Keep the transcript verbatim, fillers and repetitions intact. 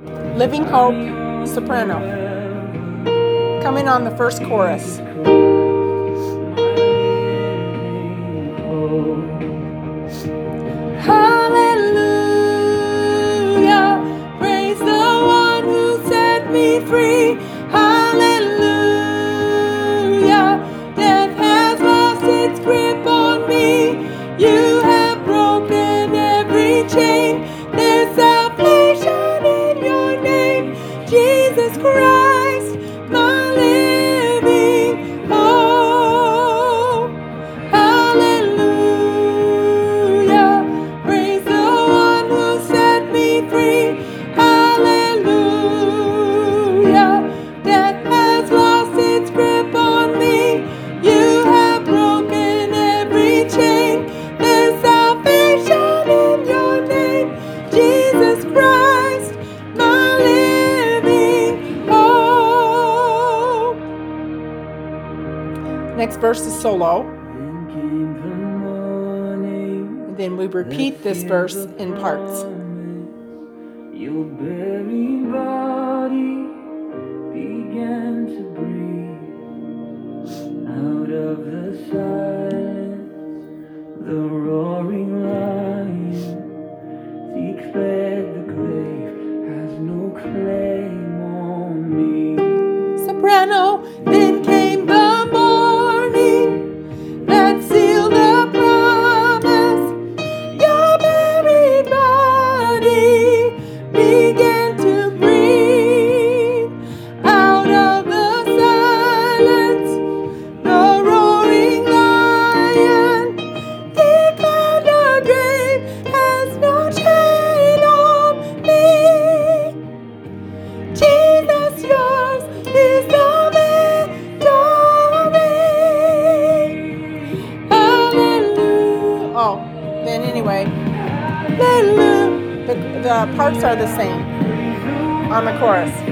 Living Hope, soprano. Coming on the first chorus. Hallelujah, praise the one who set me free. Hallelujah, death has lost its grip on me. You have broken every chain. There's salvation in your name, Jesus Christ, my living hope. Hallelujah, praise the one who set me free. Hallelujah, death has lost its grip on me. You have broken every chain. There's salvation in your name, Jesus Christ, my living hope. Next verse is solo. And then we repeat this verse in parts. Your very body began to breathe. Out of the silence, the roaring lion declared the grave has no claim on me. Soprano, then came the morning that sealed the promise. Your very body began to breathe. Out of the silence, the roaring lion declared the grave has no chain on me. Jesus, yours is the victory. Hallelujah. Oh, then anyway, hallelujah. The, the parts are the same on the chorus.